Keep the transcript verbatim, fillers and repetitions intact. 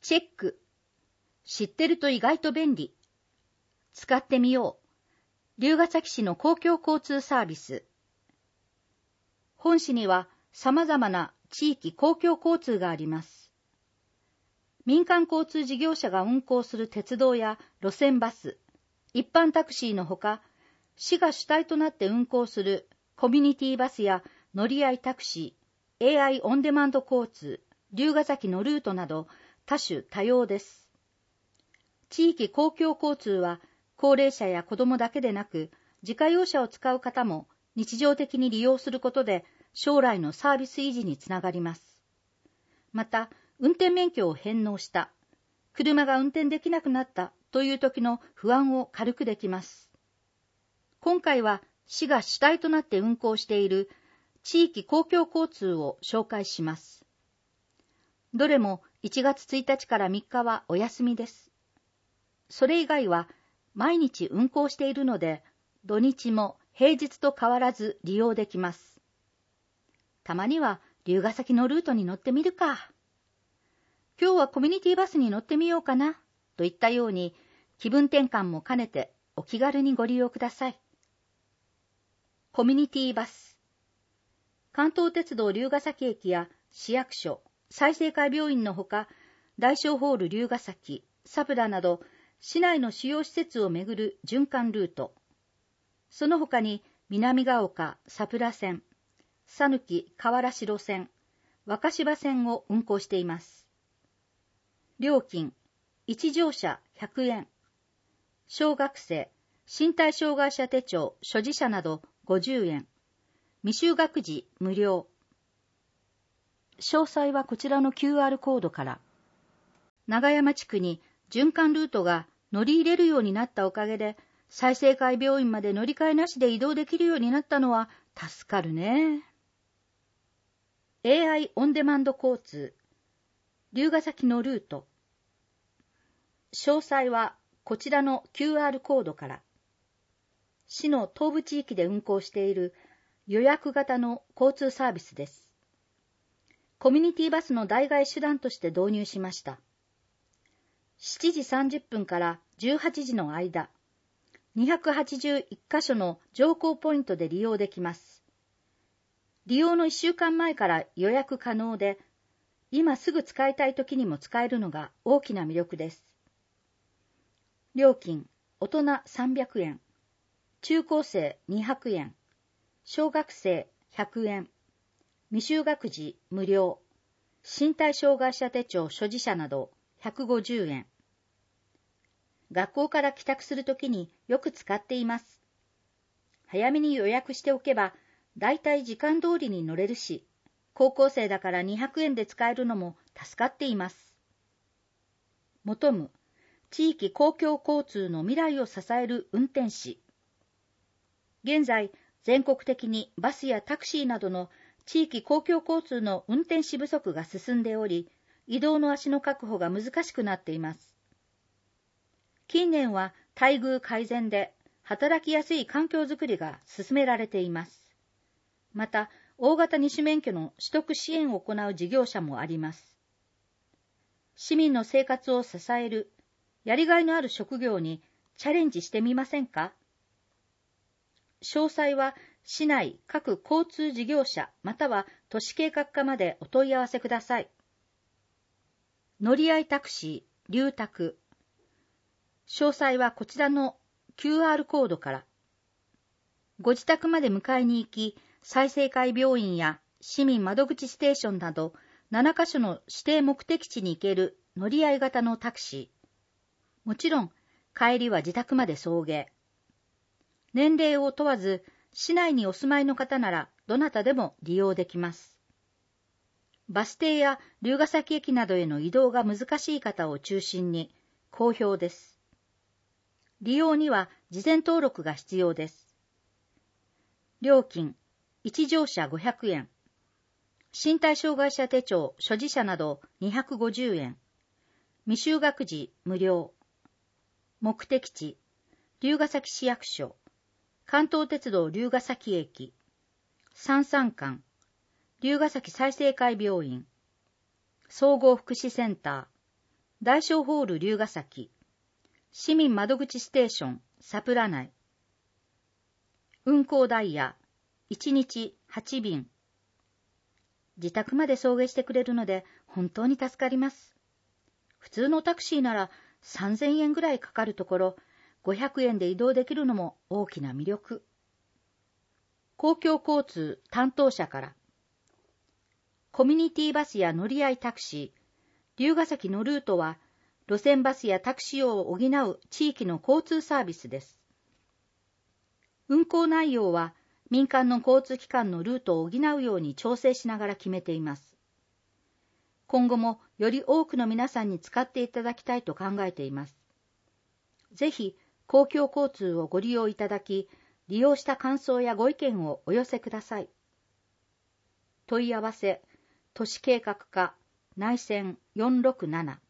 チェック。知ってると意外と便利。使ってみよう。龍ケ崎市の公共交通サービス。本市には様々な地域公共交通があります。民間交通事業者が運行する鉄道や路線バス、一般タクシーのほか、市が主体となって運行するコミュニティバスや乗り合いタクシー、エーアイ オンデマンド交通、龍ケ崎のルートなど多種多様です。地域公共交通は高齢者や子どもだけでなく、自家用車を使う方も日常的に利用することで将来のサービス維持につながります。また、運転免許を返納した、車が運転できなくなったという時の不安を軽くできます。今回は市が主体となって運行している地域公共交通を紹介します。どれもいちがつついたちからみっかはお休みです。それ以外は毎日運行しているので、土日も平日と変わらず利用できます。たまには龍ケ崎のルートに乗ってみるか。今日はコミュニティバスに乗ってみようかな、といったように気分転換も兼ねてお気軽にご利用ください。コミュニティバス。関東鉄道龍ケ崎駅や市役所、済生会病院のほか、大正ホール龍ケ崎、サプラなど、市内の主要施設をめぐる循環ルート。その他に、南ヶ丘、サプラ線、讃岐河原城線、若柴線を運行しています。料金、いち乗車ひゃくえん。小学生、身体障害者手帳、所持者などごじゅうえん。未就学児無料。詳細はこちらの キューアール コードから。長山地区に循環ルートが乗り入れるようになったおかげで、済生会病院まで乗り換えなしで移動できるようになったのは助かるね。エーアイ オンデマンド交通。龍ケ崎のルート。詳細はこちらの キューアール コードから。市の東部地域で運行している予約型の交通サービスです。コミュニティバスの代替手段として導入しました。しちじさんじゅっぷんからじゅうはちじの間、にひゃくはちじゅういっかしょの乗降ポイントで利用できます。利用のいっしゅうかんまえから予約可能で、今すぐ使いたい時にも使えるのが大きな魅力です。料金、大人さんびゃくえん、中高生にひゃくえん、小学生ひゃくえん、未就学児無料、身体障害者手帳所持者などひゃくごじゅうえん。学校から帰宅するときによく使っています。早めに予約しておけば、だいたい時間通りに乗れるし、高校生だからにひゃくえんで使えるのも助かっています。求む、地域公共交通の未来を支える運転士。現在、全国的にバスやタクシーなどの地域公共交通の運転士不足が進んでおり、移動の足の確保が難しくなっています。近年は待遇改善で働きやすい環境づくりが進められています。また、大型二種免許の取得支援を行う事業者もあります。市民の生活を支える、やりがいのある職業にチャレンジしてみませんか？詳細は市内各交通事業者または都市計画課までお問い合わせください。乗り合いタクシー、龍宅。詳細はこちらの キューアール コードから。ご自宅まで迎えに行き、済生会病院や市民窓口ステーションなどななかしょの指定目的地に行ける乗り合い型のタクシー。もちろん、帰りは自宅まで送迎。年齢を問わず、市内にお住まいの方ならどなたでも利用できます。バス停や龍ケ崎駅などへの移動が難しい方を中心に好評です。利用には事前登録が必要です。料金、いち乗車ごひゃくえん。身体障害者手帳所持者などにひゃくごじゅうえん。未就学児無料。目的地、龍ケ崎市役所、関東鉄道龍ケ崎駅、三三館、龍ケ崎済生会病院、総合福祉センター、 大正ホール龍ヶ崎、市民窓口ステーションサプラ内、運行ダイヤいちにちはちびん。自宅まで送迎してくれるので本当に助かります。普通のタクシーならさんぜんえんぐらいかかるところ、ごひゃくえんで移動できるのも大きな魅力。公共交通担当者から、コミュニティバスや乗り合いタクシー、龍ヶ崎のルートは路線バスやタクシーを補う地域の交通サービスです。運行内容は民間の交通機関のルートを補うように調整しながら決めています。今後もより多くの皆さんに使っていただきたいと考えています。ぜひ公共交通をご利用いただき、利用した感想やご意見をお寄せください。問い合わせ、都市計画課内線よんろくなな